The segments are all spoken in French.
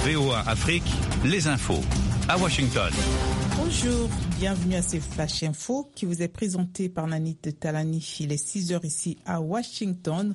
VOA Afrique, les infos à Washington. Bonjour, bienvenue à ce Flash Info qui vous est présenté par Nanit Talani. Il est 6h ici à Washington,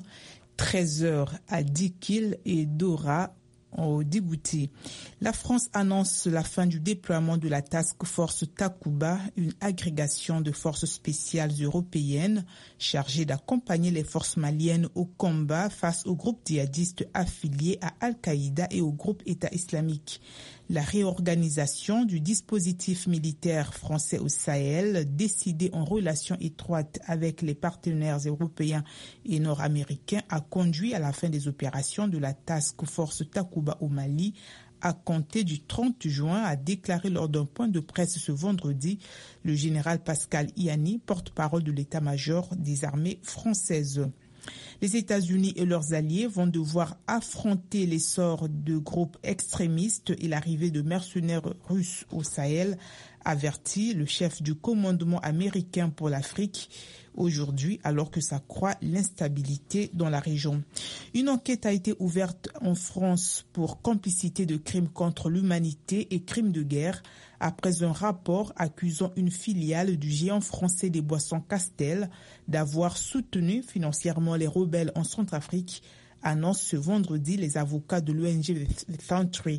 13h à Dikil et Dora au Djibouti. La France annonce la fin du déploiement de la Task Force Takuba, une agrégation de forces spéciales européennes chargée d'accompagner les forces maliennes au combat face aux groupes djihadistes affiliés à Al-Qaïda et au groupe État islamique. La réorganisation du dispositif militaire français au Sahel, décidée en relation étroite avec les partenaires européens et nord-américains, a conduit à la fin des opérations de la Task Force Takuba au Mali, à compter du 30 juin, a déclaré lors d'un point de presse ce vendredi le général Pascal Iani, porte-parole de l'état-major des armées françaises. Les États-Unis et leurs alliés vont devoir affronter l'essor de groupes extrémistes et l'arrivée de mercenaires russes au Sahel, avertit le chef du commandement américain pour l'Afrique aujourd'hui, alors que s'accroît l'instabilité dans la région. Une enquête a été ouverte en France pour complicité de crimes contre l'humanité et crimes de guerre après un rapport accusant une filiale du géant français des boissons Castel d'avoir soutenu financièrement les rebelles en Centrafrique, annonce ce vendredi les avocats de l'ONG The Foundry.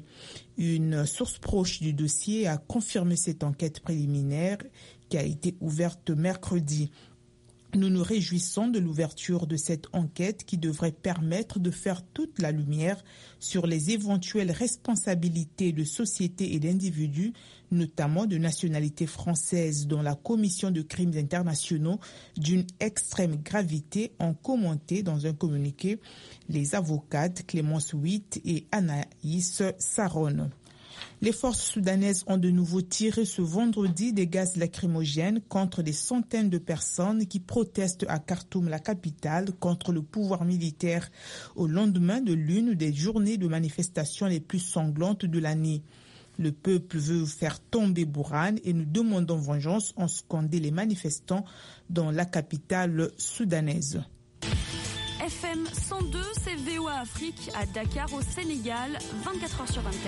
Une source proche du dossier a confirmé cette enquête préliminaire qui a été ouverte mercredi. Nous nous réjouissons de l'ouverture de cette enquête qui devrait permettre de faire toute la lumière sur les éventuelles responsabilités de sociétés et d'individus, notamment de nationalité française, dans la commission de crimes internationaux d'une extrême gravité, ont commenté dans un communiqué les avocates Clémence Witt et Anaïs Saron. Les forces soudanaises ont de nouveau tiré ce vendredi des gaz lacrymogènes contre des centaines de personnes qui protestent à Khartoum, la capitale, contre le pouvoir militaire au lendemain de l'une des journées de manifestation les plus sanglantes de l'année. Le peuple veut faire tomber Bourhan et nous demandons vengeance, ont scandé les manifestants dans la capitale soudanaise. FM 102, c'est VOA Afrique à Dakar au Sénégal, 24h sur 24.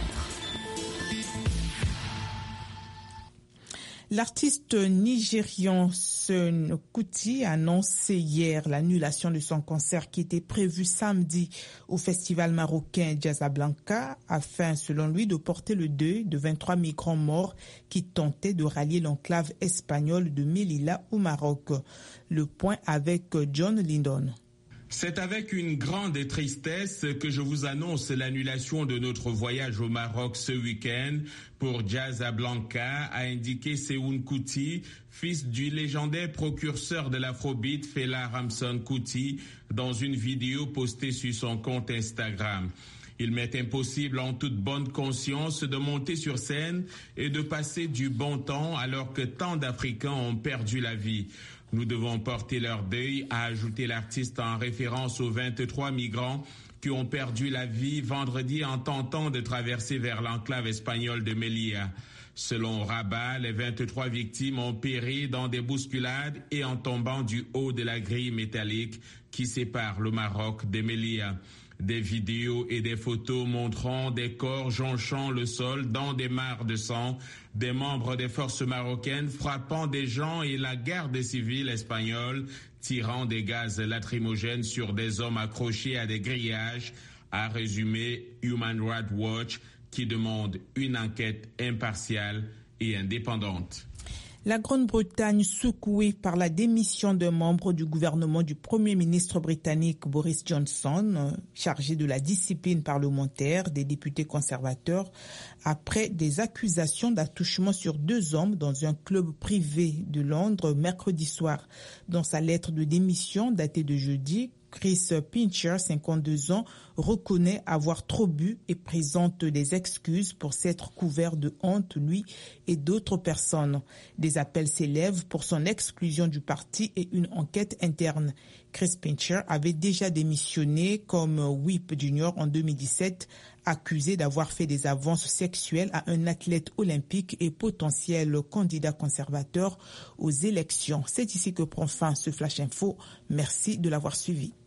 L'artiste nigérian Seun Kuti a annoncé hier l'annulation de son concert qui était prévu samedi au festival marocain Jazzablanca afin, selon lui, de porter le deuil de 23 migrants morts qui tentaient de rallier l'enclave espagnole de Melilla au Maroc. Le point avec John Lindon. C'est avec une grande tristesse que je vous annonce l'annulation de notre voyage au Maroc ce week-end pour Jazzablanca, a indiqué Seun Kuti, fils du légendaire précurseur de l'afrobeat Fela Ramson Kuti, dans une vidéo postée sur son compte Instagram. Il m'est impossible en toute bonne conscience de monter sur scène et de passer du bon temps alors que tant d'Africains ont perdu la vie. Nous devons porter leur deuil, a ajouté l'artiste en référence aux 23 migrants qui ont perdu la vie vendredi en tentant de traverser vers l'enclave espagnole de Melilla. Selon Rabat, les 23 victimes ont péri dans des bousculades et en tombant du haut de la grille métallique qui sépare le Maroc de Melilla. Des vidéos et des photos montrant des corps jonchant le sol dans des mares de sang, des membres des forces marocaines frappant des gens et la garde civile espagnole tirant des gaz lacrymogènes sur des hommes accrochés à des grillages, a résumé Human Rights Watch qui demande une enquête impartiale et indépendante. La Grande-Bretagne, secouée par la démission d'un membre du gouvernement du Premier ministre britannique Boris Johnson, chargé de la discipline parlementaire des députés conservateurs, après des accusations d'attouchement sur 2 hommes dans un club privé de Londres mercredi soir. Dans sa lettre de démission datée de jeudi, Chris Pincher, 52 ans, reconnaît avoir trop bu et présente des excuses pour s'être couvert de honte, lui et d'autres personnes. Des appels s'élèvent pour son exclusion du parti et une enquête interne. Chris Pincher avait déjà démissionné comme whip junior en 2017, accusé d'avoir fait des avances sexuelles à un athlète olympique et potentiel candidat conservateur aux élections. C'est ici que prend fin ce Flash Info. Merci de l'avoir suivi.